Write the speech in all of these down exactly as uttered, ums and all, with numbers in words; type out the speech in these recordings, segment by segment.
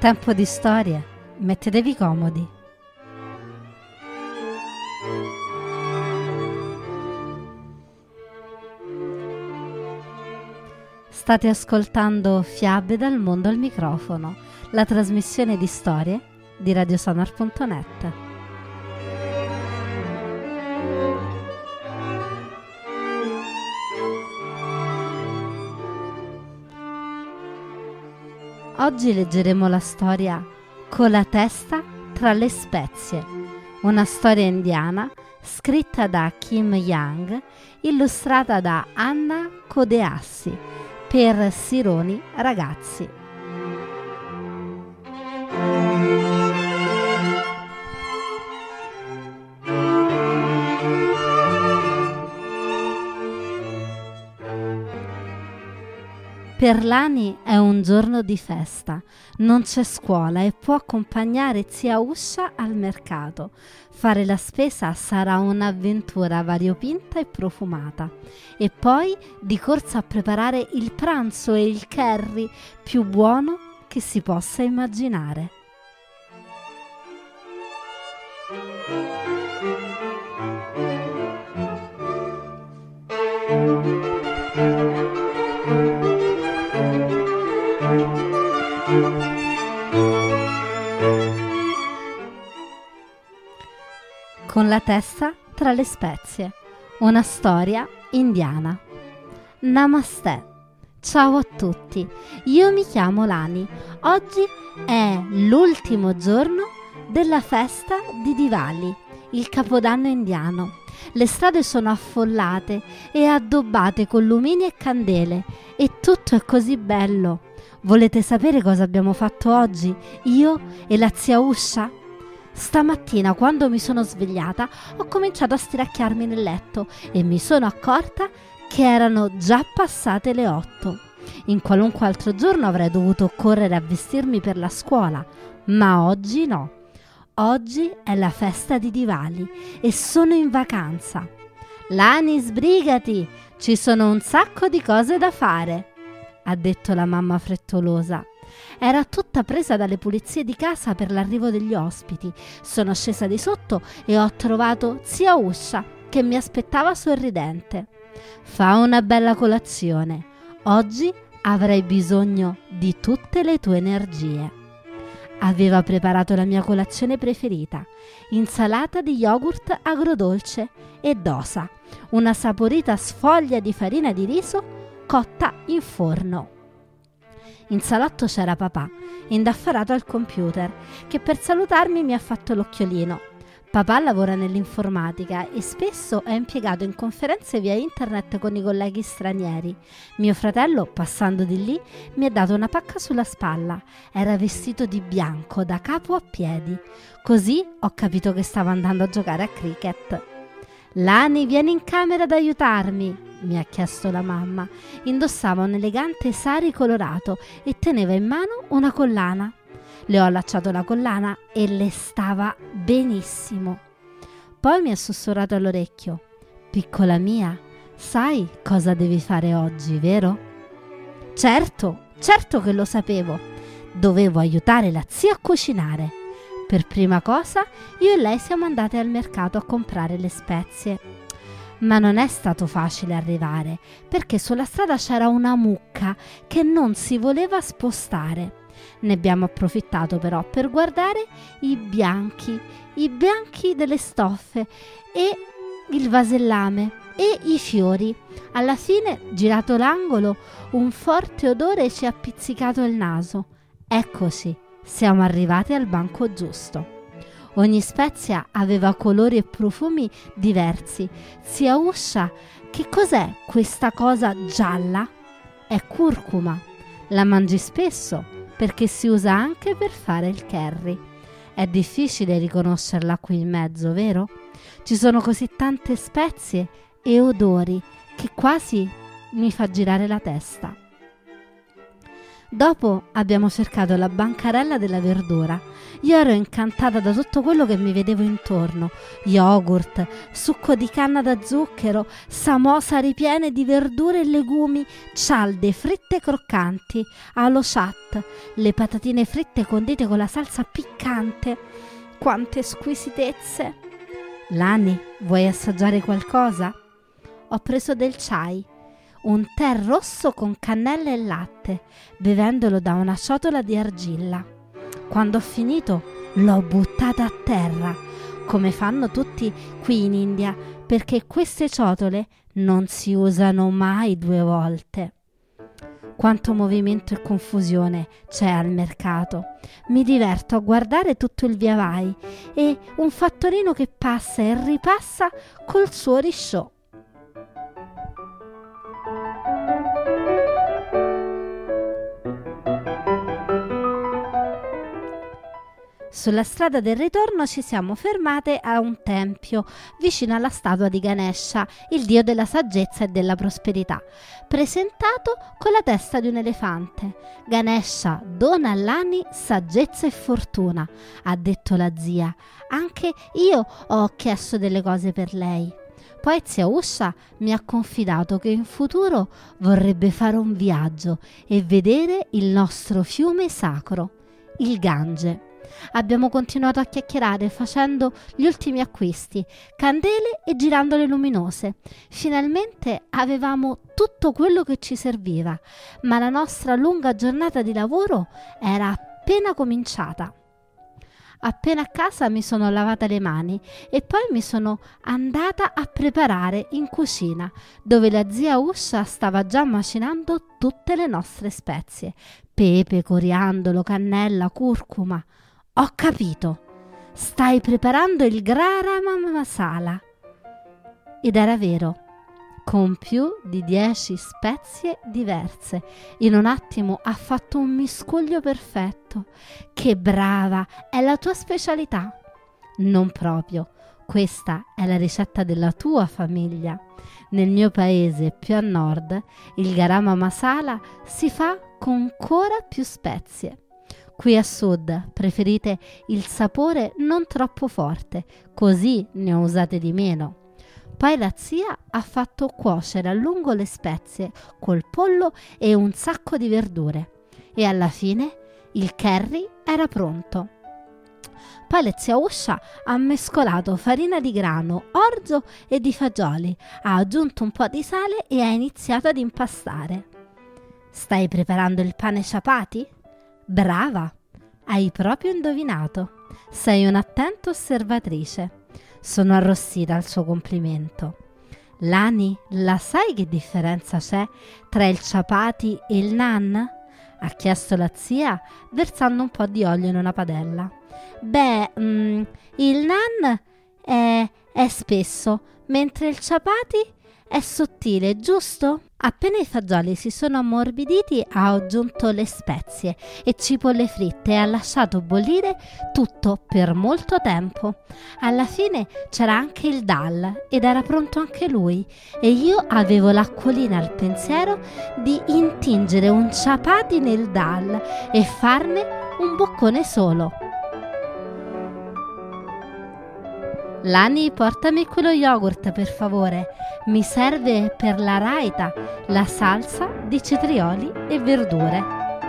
Tempo di storie, mettetevi comodi. State ascoltando Fiabe dal mondo al microfono, la trasmissione di storie di radiosonar punto net. Oggi leggeremo la storia Con la testa tra le spezie, una storia indiana scritta da Kim Young, illustrata da Anna Codeassi per Sironi Ragazzi. Per Lani è un giorno di festa, non c'è scuola e può accompagnare zia Uscia al mercato. Fare la spesa sarà un'avventura variopinta e profumata. E poi di corsa a preparare il pranzo e il curry più buono che si possa immaginare. Con la testa tra le spezie, una storia indiana. Namaste. Ciao a tutti, io mi chiamo Lani. Oggi è l'ultimo giorno della festa di Diwali, il capodanno indiano. Le strade sono affollate e addobbate con lumini e candele e tutto è così bello. Volete sapere cosa abbiamo fatto oggi, io e la zia Uscia? Stamattina, quando mi sono svegliata, ho cominciato a stiracchiarmi nel letto e mi sono accorta che erano già passate le otto. In qualunque altro giorno avrei dovuto correre a vestirmi per la scuola, ma oggi no. Oggi è la festa di Diwali e sono in vacanza. Lani, sbrigati, ci sono un sacco di cose da fare, ha detto la mamma frettolosa. Era tutta presa dalle pulizie di casa per l'arrivo degli ospiti. Sono scesa di sotto e ho trovato zia Uscia che mi aspettava sorridente. Fa una bella colazione. Oggi avrai bisogno di tutte le tue energie. Aveva preparato la mia colazione preferita, insalata di yogurt agrodolce e dosa, una saporita sfoglia di farina di riso cotta in forno. In salotto c'era papà, indaffarato al computer, che per salutarmi mi ha fatto l'occhiolino. Papà lavora nell'informatica e spesso è impiegato in conferenze via internet con i colleghi stranieri. Mio fratello, passando di lì, mi ha dato una pacca sulla spalla. Era vestito di bianco da capo a piedi. Così ho capito che stava andando a giocare a cricket. Lani, vieni in camera ad aiutarmi, mi ha chiesto la mamma. Indossava un elegante sari colorato e teneva in mano una collana. Le ho allacciato la collana e le stava benissimo. Poi mi ha sussurrato all'orecchio: piccola mia, sai cosa devi fare oggi, vero? Certo, certo che lo sapevo. Dovevo aiutare la zia a cucinare. Per prima cosa io e lei siamo andate al mercato a comprare le spezie. Ma non è stato facile arrivare, perché sulla strada c'era una mucca che non si voleva spostare. Ne abbiamo approfittato però per guardare i bianchi, i bianchi delle stoffe e il vasellame e i fiori. Alla fine, girato l'angolo, un forte odore ci ha pizzicato il naso. Eccoci, siamo arrivati al banco giusto. Ogni spezia aveva colori e profumi diversi. Zia Uscia, che cos'è questa cosa gialla? È curcuma. La mangi spesso perché si usa anche per fare il curry. È difficile riconoscerla qui in mezzo, vero? Ci sono così tante spezie e odori che quasi mi fa girare la testa. Dopo abbiamo cercato la bancarella della verdura. Io ero incantata da tutto quello che mi vedevo intorno: yogurt, succo di canna da zucchero, samosa ripiene di verdure e legumi, cialde fritte croccanti, alo chat, le patatine fritte condite con la salsa piccante. Quante squisitezze! Lani, vuoi assaggiare qualcosa? Ho preso del chai, un tè rosso con cannella e latte, bevendolo da una ciotola di argilla. Quando ho finito l'ho buttata a terra, come fanno tutti qui in India, perché queste ciotole non si usano mai due volte. Quanto movimento e confusione c'è al mercato. Mi diverto a guardare tutto il via vai e un fattorino che passa e ripassa col suo risciò. Sulla strada del ritorno ci siamo fermate a un tempio vicino alla statua di Ganesha, il dio della saggezza e della prosperità, presentato con la testa di un elefante. Ganesha dona a Lani saggezza e fortuna, ha detto la zia. Anche io ho chiesto delle cose per lei. Poi zia Usha mi ha confidato che in futuro vorrebbe fare un viaggio e vedere il nostro fiume sacro, il Gange. Abbiamo continuato a chiacchierare facendo gli ultimi acquisti, candele e girandole luminose. Finalmente avevamo tutto quello che ci serviva, ma la nostra lunga giornata di lavoro era appena cominciata. Appena a casa mi sono lavata le mani e poi mi sono andata a preparare in cucina, dove la zia Usha stava già macinando tutte le nostre spezie: pepe, coriandolo, cannella, curcuma. Ho capito, stai preparando il garam masala. Ed era vero, con più di dieci spezie diverse. In un attimo ha fatto un miscuglio perfetto. Che brava, è la tua specialità. Non proprio, questa è la ricetta della tua famiglia. Nel mio paese più a nord il garam masala si fa con ancora più spezie. Qui a sud preferite il sapore non troppo forte, così ne usate di meno. Poi la zia ha fatto cuocere a lungo le spezie col pollo e un sacco di verdure. E alla fine il curry era pronto. Poi la zia Usha ha mescolato farina di grano, orzo e di fagioli, ha aggiunto un po' di sale e ha iniziato ad impastare. Stai preparando il pane chapati? Brava, hai proprio indovinato. Sei un'attenta osservatrice. Sono arrossita al suo complimento. Lani, la sai che differenza c'è tra il chapati e il naan? Ha chiesto la zia, versando un po' di olio in una padella. Beh, mm, il naan è, è spesso, mentre il chapati è sottile, giusto? Appena i fagioli si sono ammorbiditi ha aggiunto le spezie e cipolle fritte e ha lasciato bollire tutto per molto tempo. Alla fine c'era anche il dal ed era pronto anche lui e io avevo l'acquolina al pensiero di intingere un chapati nel dal e farne un boccone solo. Lani, portami quello yogurt per favore. Mi serve per la raita la salsa di cetrioli e verdure.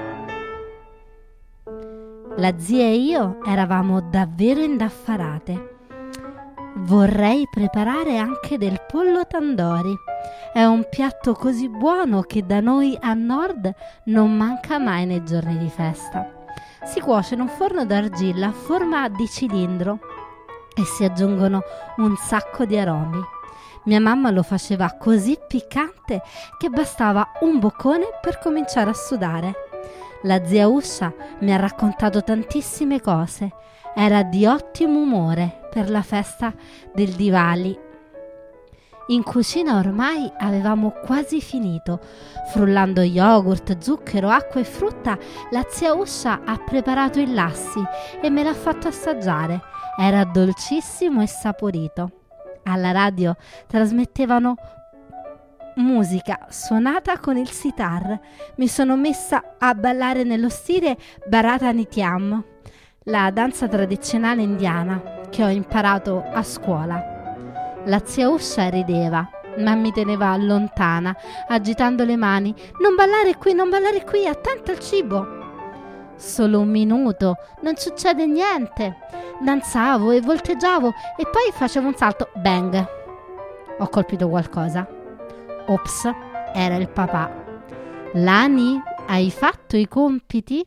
La zia e io eravamo davvero indaffarate. Vorrei preparare anche del pollo tandoori. È un piatto così buono che da noi a nord non manca mai nei giorni di festa. Si cuoce in un forno d'argilla a forma di cilindro e si aggiungono un sacco di aromi. Mia mamma lo faceva così piccante che bastava un boccone per cominciare a sudare. La zia Usha mi ha raccontato tantissime cose. Era di ottimo umore per la festa del Diwali. In cucina ormai avevamo quasi finito. Frullando yogurt, zucchero, acqua e frutta, la zia Usha ha preparato il lassi e me l'ha fatto assaggiare. Era dolcissimo e saporito. Alla radio trasmettevano musica suonata con il sitar. Mi sono messa a ballare nello stile Bharatanatyam, la danza tradizionale indiana che ho imparato a scuola. La zia Usha rideva, ma mi teneva lontana, agitando le mani. Non ballare qui, non ballare qui, attenta al cibo. Solo un minuto, non succede niente. Danzavo e volteggiavo e poi facevo un salto. Bang! Ho colpito qualcosa. Ops, era il papà. Lani, hai fatto i compiti?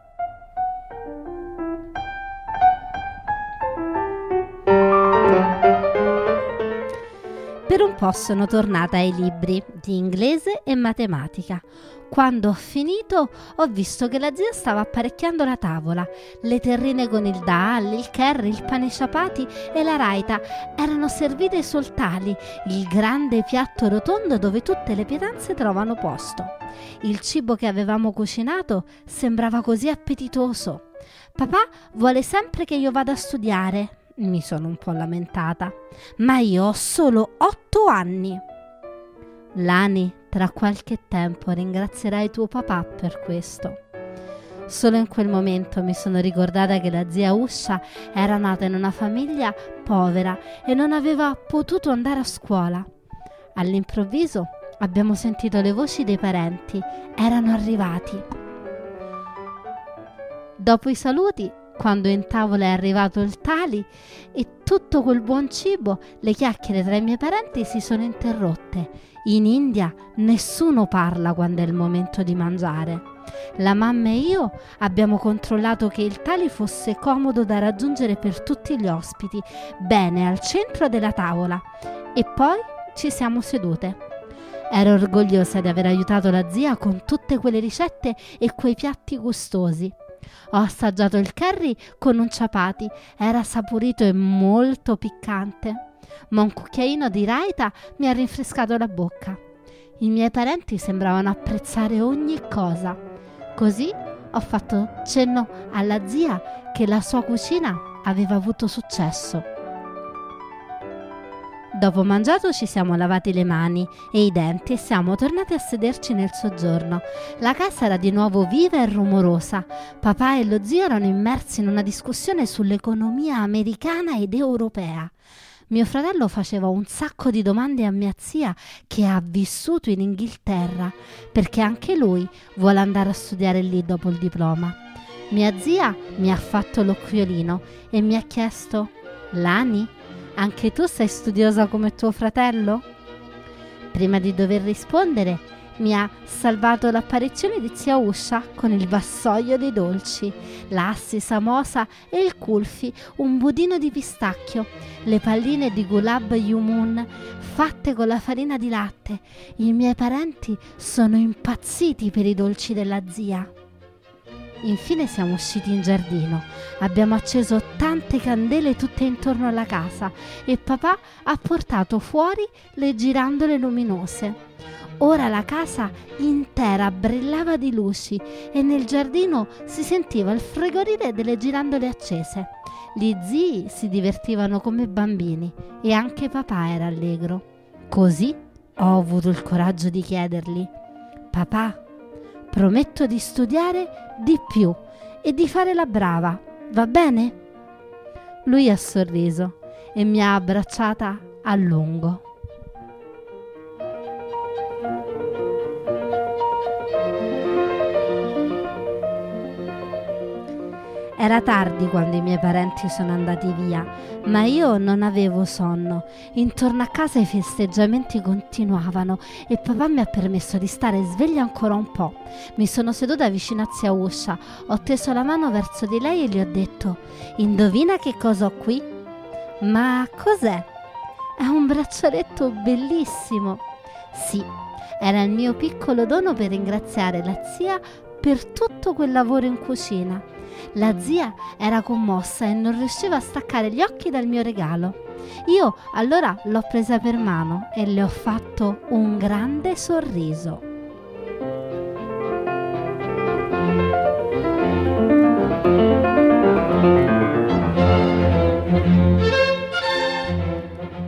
Per un po' sono tornata ai libri di inglese e matematica. Quando ho finito ho visto che la zia stava apparecchiando la tavola. Le terrine con il dal, il curry, il pane ciapati e la raita erano servite sul tali, il grande piatto rotondo dove tutte le pietanze trovano posto. Il cibo che avevamo cucinato sembrava così appetitoso. Papà vuole sempre che io vada a studiare. Mi sono un po' lamentata. Ma io ho solo otto anni. Lani, tra qualche tempo ringrazierai tuo papà per questo. Solo in quel momento mi sono ricordata che la zia Usha era nata in una famiglia povera e non aveva potuto andare a scuola. All'improvviso abbiamo sentito le voci dei parenti. Erano arrivati. Dopo i saluti, quando in tavola è arrivato il tali e tutto quel buon cibo, le chiacchiere tra i miei parenti si sono interrotte. In India nessuno parla quando è il momento di mangiare. La mamma e io abbiamo controllato che il tali fosse comodo da raggiungere per tutti gli ospiti, bene al centro della tavola, e poi ci siamo sedute. Ero orgogliosa di aver aiutato la zia con tutte quelle ricette e quei piatti gustosi. Ho assaggiato il curry con un ciapati, era saporito e molto piccante, ma un cucchiaino di raita mi ha rinfrescato la bocca. I miei parenti sembravano apprezzare ogni cosa. Così ho fatto cenno alla zia che la sua cucina aveva avuto successo. Dopo mangiato ci siamo lavati le mani e i denti e siamo tornati a sederci nel soggiorno. La casa era di nuovo viva e rumorosa. Papà e lo zio erano immersi in una discussione sull'economia americana ed europea. Mio fratello faceva un sacco di domande a mia zia che ha vissuto in Inghilterra, perché anche lui vuole andare a studiare lì dopo il diploma. Mia zia mi ha fatto l'occhiolino e mi ha chiesto: Lani, anche tu sei studiosa come tuo fratello? Prima di dover rispondere, mi ha salvato l'apparizione di zia Usha con il vassoio dei dolci, lassi, samosa e il kulfi, un budino di pistacchio, le palline di gulab jamun fatte con la farina di latte. I miei parenti sono impazziti per i dolci della zia. Infine siamo usciti in giardino. Abbiamo acceso tante candele tutte intorno alla casa e papà ha portato fuori le girandole luminose. Ora la casa intera brillava di luci e nel giardino si sentiva il frigorire delle girandole accese. Gli zii si divertivano come bambini e anche papà era allegro. Così ho avuto il coraggio di chiedergli: papà, prometto di studiare di più e di fare la brava, va bene? Lui ha sorriso e mi ha abbracciata a lungo. Era tardi quando i miei parenti sono andati via, ma io non avevo sonno. Intorno a casa i festeggiamenti continuavano e papà mi ha permesso di stare sveglia ancora un po'. Mi sono seduta vicino a zia Usha, ho teso la mano verso di lei e gli ho detto: indovina che cosa ho qui? Ma cos'è? È un braccialetto bellissimo. Sì, era il mio piccolo dono per ringraziare la zia per tutto quel lavoro in cucina. La zia era commossa e non riusciva a staccare gli occhi dal mio regalo. Io allora l'ho presa per mano e le ho fatto un grande sorriso.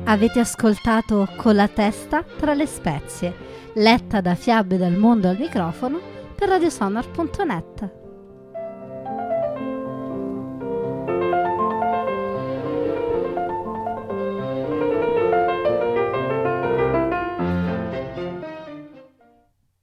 Avete ascoltato Con la testa tra le spezie, letta da Fiabe del Mondo al microfono per radiosonar punto net.